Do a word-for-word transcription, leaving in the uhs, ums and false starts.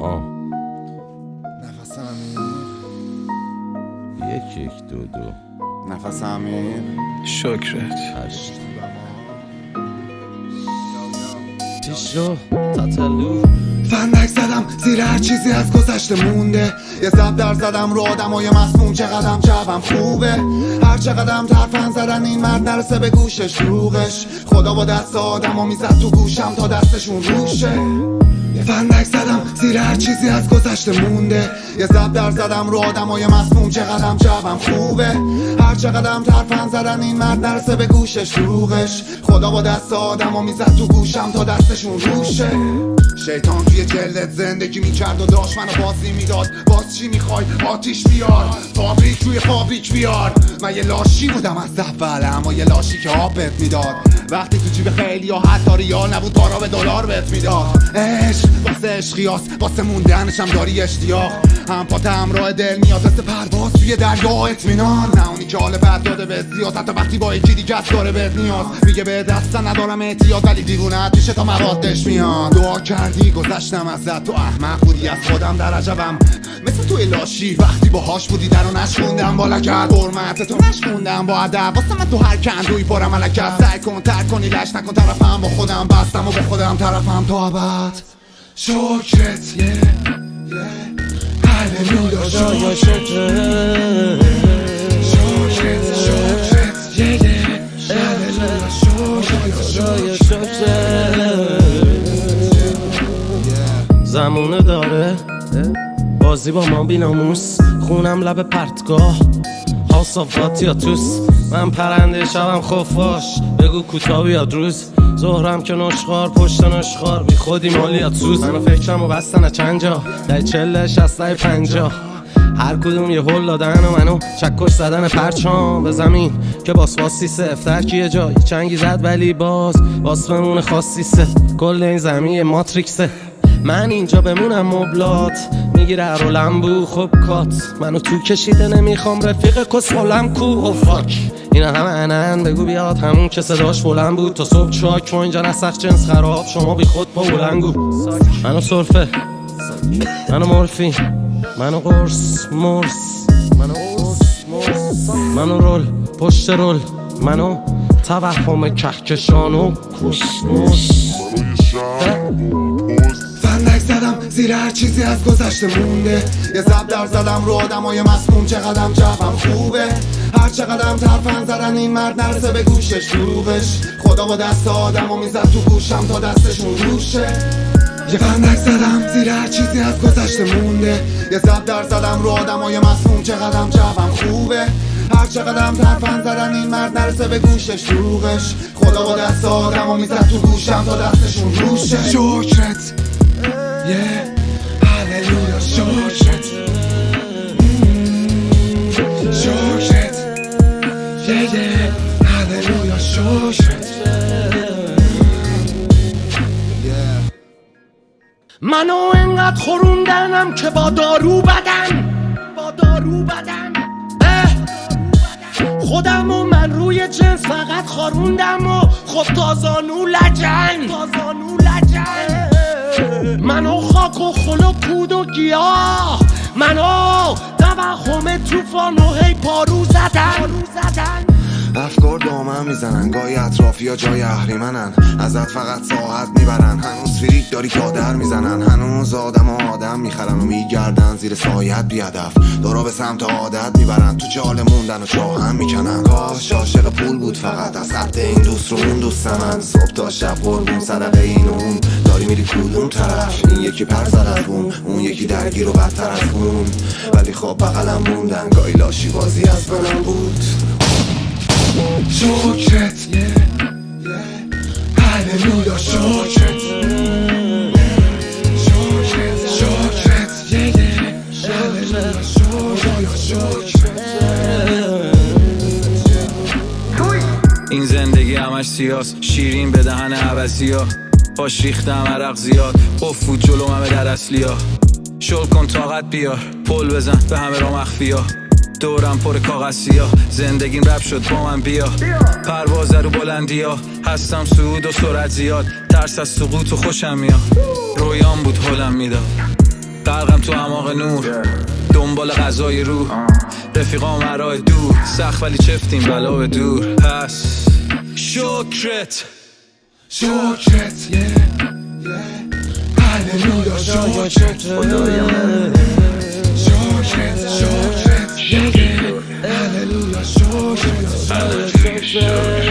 آه نفس عمیق، یک یک دو دو نفس عمیق. شکرت. هشت پیش رو تطلو فندک زدم زیر هر چیزی از گذشته مونده. یه زب در زدم رو آدمای مسموم، چقدرم جوم خوبه. هر چقدرم ترفن زدن این مرد نرسه به گوشش روغش. خدا با دست آدمو میزد تو گوشم تا دستشون روشه. یه فندک زدم زیر هر چیزی از گذشته مونده. یه زب در زدم رو آدمای مسموم، چقدرم جوم خوبه. هر چقدرم ترفن زدن این مرد نرسه به گوشش روغش. خدا با دست آدمو میزد تو گوشم تا دستشون روشه. شیطان توی جلدت زندگی میکرد و داشت منو بازی میداد. باز چی میخوای؟ آتیش بیار، فابریک روی فابریک بیار. من یه لاشی بودم از اول، اما یه لاشی که آبت میداد. وقتی تو جیب خیلی یا حتی ریال نبود، بارا به دلار بهت میداد. عشق واسه عشقیاست، واسه موندنشم داری اشتیاق. هم پات همراه دل میاد مثل پرواز توی دریا اطمینان. نه اونی که حال بد داده بهت زیاد، حتی وقتی با یکی دیگه از داره بهت نیاز. میگه به دست ندارم احتیاط، ولی دیوونت میشه تا موادش میاد. دعا کردی گذشتم ازت، تو احمق بودی از خودم در عجبم. مثل توی لاشی وقتی باهاش بودی در رو نشوندم بالا کرد. حرمت تو نشوندم با ادب، واسه من تو هر کندوی پرم علکت. سعی کن ترک کنی لش نکن طرفم، با خودم بستم و با خودم طرفم تا ابد. شکرت یه یه هللویا شکرت شکرت شکرت یه یه هللویا شکرت. زمونه داره بازی با ما بیناموس، خونم لب پرتگاه حاصافات یا توس. من پرنده شبم خفاش، بگو کوتاه بیاد روز. ظهرم که نشخار پشت نشخار، بی خودی مالیات سوز. منو فکرم و بستن چند جا، دای چله شسته پنجاه. هر کدوم یه هل دادن و منو چکش زدن پرچام به زمین که باس باسی سفتر که یه جایی چنگی زد، ولی باز باس بمونه خاصی سه. کل این زمین ماتریکسه، من اینجا بمونم مبلات میگیره رو لمبو. خب کات منو تو کشیده، نمیخوام رفیق کسخولم کو. او فاک اینا همه انن، بگو بیاد همون که صداش بلند بود. تا صبح چاک و اینجا نسخ جنس خراب، شما بی خود پا بلنگو. منو صرفه، منو مورفین، منو قرص مرس، منو قرص مرس، منو رول پشت رول، منو توهم کهکشان و کسموس. فندک زدم زیر هر چیزی از گذشته مونده. یه زب در زدم رو آدمای مسموم، چقدرم جوم خوبه. هر چقدرم ترفن زدن این مرد نرسه به گوشش روغش. خدا با دست آدمو میزد تو گوشم تا دستشون روشه. یه فندک زدم زیر هر چیزی از گذشته مونده. یه زب در زدم رو آدمای مسموم، چقدرم جوم خوبه. هر چقدرم ترفن زدن این مرد نرسه به گوشش روغش. خدا با دست آدمو میزد تو گوشم تا دستشون روشه. شکرت یه هللویا شکرت شکرت یه یه هللویا شکرت. منو انقدر خوروندنم که با دارو بدن، با دارو بدن خودم و من روی جنس فقط خاروندم و خب تازانو لجن، تازانو لجن. منو خاک و خل و کود و گیاه، منو توهم توفان و هی پارو زدن، پارو زدن. افکار دامن میزنن، گاهی اطرافی یا جای اهریمنن. ازت فقط ساعت میبرن، هنوز فریک داری کادر میزنن. هنوز آدم و آدم میخرن و میگردن زیر سایت بیادف. دارا به سمت عادت میبرن، تو جال موندن و چاهم میکنن. کاش عاشق پول بود فقط، از حد این دوست رو اون دوست من. صبح تا شب قربون صدقه این و اون، داری میری کدوم طرف؟ این یکی پر زد از بوم، اون یکی درگیر و بدتر از اون. ولی خب بغلم موندن، گاهی لاشی بازی از منم بود. شکرت یه یه هللویا شکرت شکرت شکرت یه یه هللویا شکرت. این زندگی همش سیاس، شیرین به دهن عوضی ها. باش ریختم عرق زیاد، قفود جلو همه در اصلی ها. شل کن طاقت بیار، پل بزن به همه را مخفی ها. دورم پر کاغذی ها، زندگیم رب شد با من بیا. پروازه رو بلندی ها، هستم سعود و سرعت زیاد. ترس از سقوط و خوشم میاد، رویام بود حالم میداد. غرقم تو اعماق نور دنبال غذای روح رفیقام ورای دور سخت ولی چفتیم بلا به دور پس شکرت شکرت هللویا شکرت شکرت شکرت هللویا شکرت